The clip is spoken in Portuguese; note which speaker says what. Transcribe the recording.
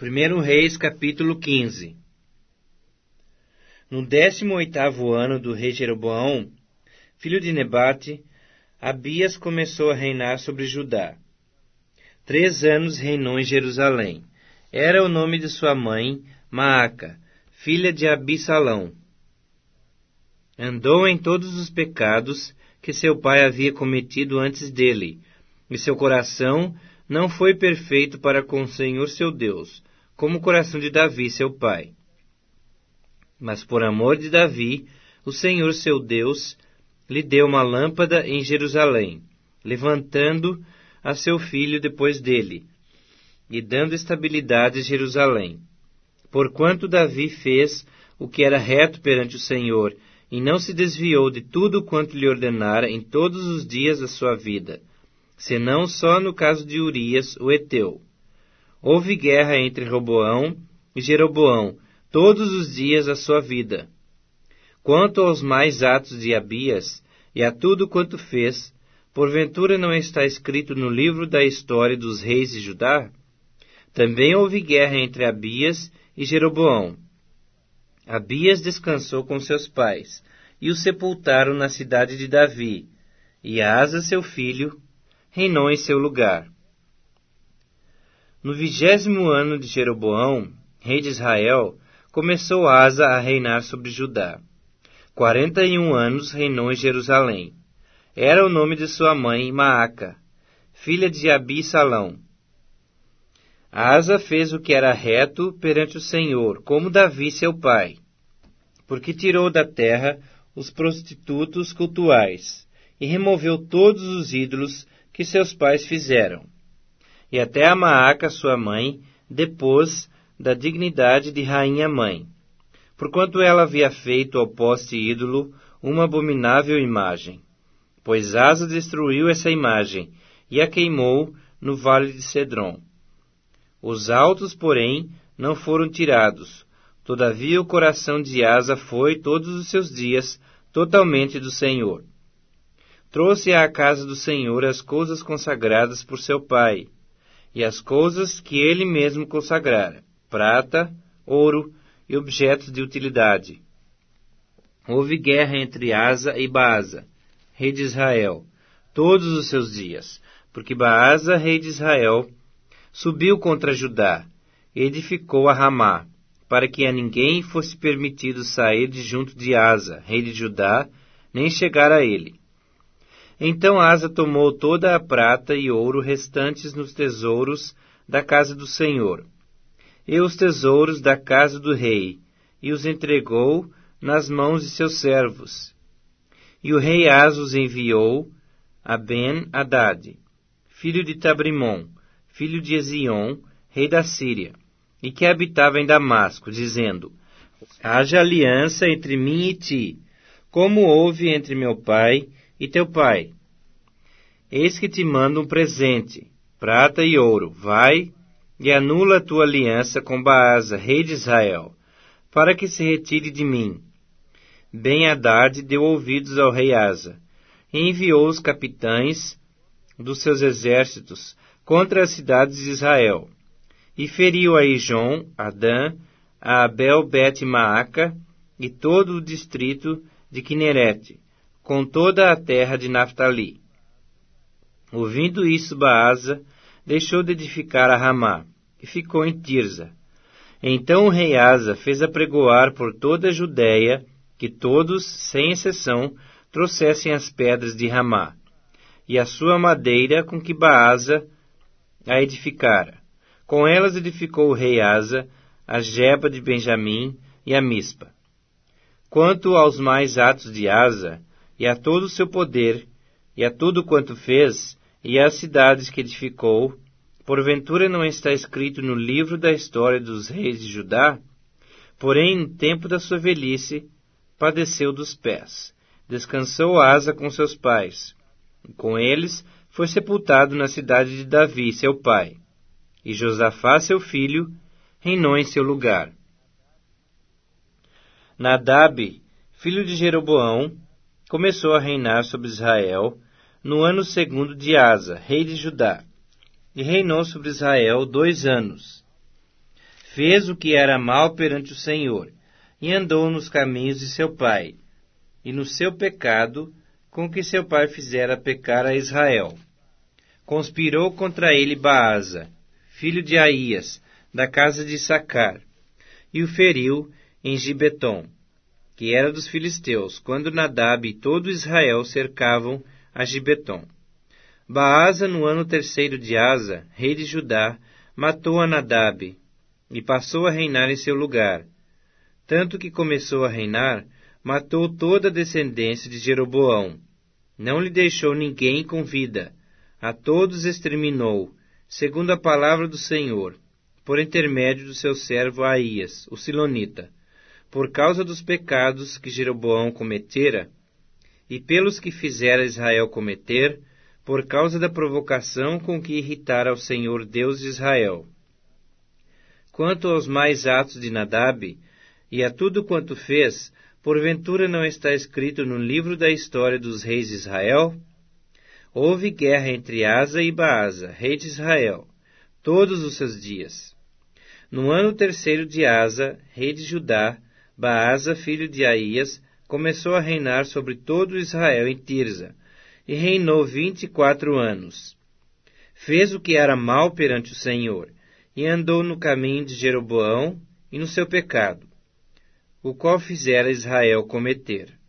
Speaker 1: 1 Reis, capítulo 15. No 18º ano do rei Jeroboão, filho de Nebate, Abias começou a reinar sobre Judá. 3 anos reinou em Jerusalém. Era o nome de sua mãe, Maaca, filha de Abissalão. Andou em todos os pecados que seu pai havia cometido antes dele, e seu coração não foi perfeito para com o Senhor seu Deus, como o coração de Davi, seu pai. Mas por amor de Davi, o Senhor seu Deus lhe deu uma lâmpada em Jerusalém, levantando a seu filho depois dele, e dando estabilidade a Jerusalém. Porquanto Davi fez o que era reto perante o Senhor, e não se desviou de tudo quanto lhe ordenara em todos os dias da sua vida, senão só no caso de Urias, o heteu. Houve guerra entre Roboão e Jeroboão todos os dias da sua vida. Quanto aos mais atos de Abias e a tudo quanto fez, porventura não está escrito no livro da história dos reis de Judá? Também houve guerra entre Abias e Jeroboão. Abias descansou com seus pais, e o sepultaram na cidade de Davi, e Asa, seu filho, reinou em seu lugar. No 20º ano de Jeroboão, rei de Israel, começou Asa a reinar sobre Judá. 41 anos reinou em Jerusalém. Era o nome de sua mãe, Maaca, filha de Abissalão. Asa fez o que era reto perante o Senhor, como Davi seu pai, porque tirou da terra os prostitutos cultuais, e removeu todos os ídolos que seus pais fizeram. E até a Maaca, sua mãe, depôs da dignidade de rainha-mãe, porquanto ela havia feito ao poste ídolo uma abominável imagem. Pois Asa destruiu essa imagem, e a queimou no vale de Cedron. Os altos, porém, não foram tirados. Todavia o coração de Asa foi, todos os seus dias, totalmente do Senhor. Trouxe à casa do Senhor as coisas consagradas por seu pai, e as coisas que ele mesmo consagrara, prata, ouro e objetos de utilidade. Houve guerra entre Asa e Baasa, rei de Israel, todos os seus dias, porque Baasa, rei de Israel, subiu contra Judá, e edificou a Ramá, para que a ninguém fosse permitido sair de junto de Asa, rei de Judá, nem chegar a ele. Então Asa tomou toda a prata e ouro restantes nos tesouros da casa do Senhor, e os tesouros da casa do rei, e os entregou nas mãos de seus servos. E o rei Asa os enviou a Ben-Hadad, filho de Tabrimon, filho de Ezion, rei da Síria, e que habitava em Damasco, dizendo: Haja aliança entre mim e ti, como houve entre meu pai e teu pai. Eis que te mando um presente, prata e ouro. Vai e anula a tua aliança com Baasa, rei de Israel, para que se retire de mim. Ben-Hadad deu ouvidos ao rei Asa, e enviou os capitães dos seus exércitos contra as cidades de Israel, e feriu a Ijon, a Dan, a Abel-Bet-Maaca e todo o distrito de Quinerete, com toda a terra de Naftali. Ouvindo isso, Baasa deixou de edificar a Ramá, e ficou em Tirza. Então o rei Asa fez apregoar por toda a Judéia que todos, sem exceção, trouxessem as pedras de Ramá, e a sua madeira com que Baasa a edificara. Com elas edificou o rei Asa a Geba de Benjamim e a Mispa. Quanto aos mais atos de Asa, e a todo o seu poder, e a tudo quanto fez, e às cidades que edificou, porventura não está escrito no livro da história dos reis de Judá? Porém, no tempo da sua velhice, padeceu dos pés. Descansou Asa com seus pais, e com eles foi sepultado na cidade de Davi, seu pai. E Josafá, seu filho, reinou em seu lugar. Nadab, filho de Jeroboão, começou a reinar sobre Israel no ano 2º de Asa, rei de Judá, e reinou sobre Israel 2 anos. fez o que era mal perante o Senhor, e andou nos caminhos de seu pai, e no seu pecado, com que seu pai fizera pecar a Israel. Conspirou contra ele Baasa, filho de Aías, da casa de Sacar, e o feriu em Gibeton, que era dos filisteus, quando Nadab e todo Israel cercavam a Gibeton. Baasa, no ano 3º de Asa, rei de Judá, matou a Nadab, e passou a reinar em seu lugar. Tanto que começou a reinar, matou toda a descendência de Jeroboão. Não lhe deixou ninguém com vida. A todos exterminou, segundo a palavra do Senhor, por intermédio do seu servo Aías, o silonita, por causa dos pecados que Jeroboão cometera, e pelos que fizera Israel cometer, por causa da provocação com que irritara ao Senhor Deus de Israel. Quanto aos mais atos de Nadab, e a tudo quanto fez, porventura não está escrito no livro da história dos reis de Israel? Houve guerra entre Asa e Baasa, rei de Israel, todos os seus dias. No ano 3º de Asa, rei de Judá, Baasa, filho de Aías, começou a reinar sobre todo Israel em Tirza, e reinou 24 anos. Fez o que era mal perante o Senhor, e andou no caminho de Jeroboão e no seu pecado, o qual fizera Israel cometer.